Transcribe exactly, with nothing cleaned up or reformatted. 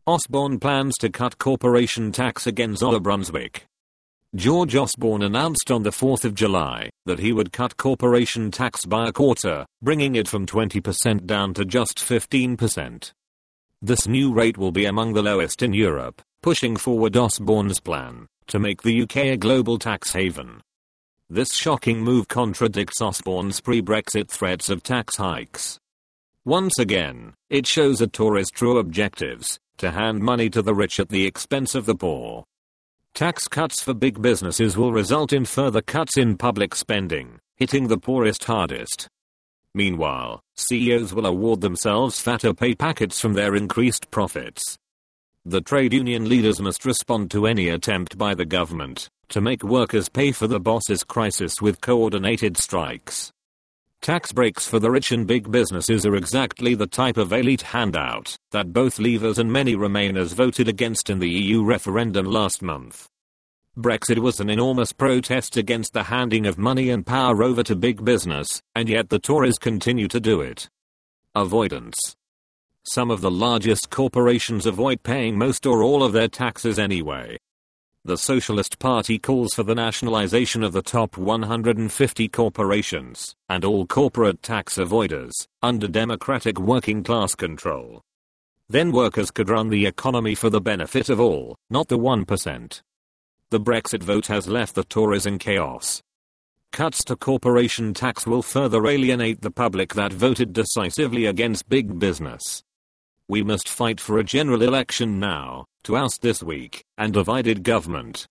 Osborne plans to cut corporation tax again. Zola Brunswick. George Osborne announced on the fourth of July that he would cut corporation tax by a quarter, bringing it from twenty percent down to just fifteen percent. This new rate will be among the lowest in Europe, pushing forward Osborne's plan to make the U K a global tax haven. This shocking move contradicts Osborne's pre-Brexit threats of tax hikes. Once again, it shows a Tory's true objectives, to hand money to the rich at the expense of the poor. Tax cuts for big businesses will result in further cuts in public spending, hitting the poorest hardest. Meanwhile, C E Os will award themselves fatter pay packets from their increased profits. The trade union leaders must respond to any attempt by the government to make workers pay for the boss's crisis with coordinated strikes. Tax breaks for the rich and big businesses are exactly the type of elite handout that both Leavers and many Remainers voted against in the E U referendum last month. Brexit was an enormous protest against the handing of money and power over to big business, and yet the Tories continue to do it. Avoidance. Some of the largest corporations avoid paying most or all of their taxes anyway. The Socialist Party calls for the nationalization of the top one hundred fifty corporations and all corporate tax avoiders under democratic working class control. Then workers could run the economy for the benefit of all, not the one percent. The Brexit vote has left the Tories in chaos. Cuts to corporation tax will further alienate the public that voted decisively against big business. We must fight for a general election now, to oust this weak and divided government.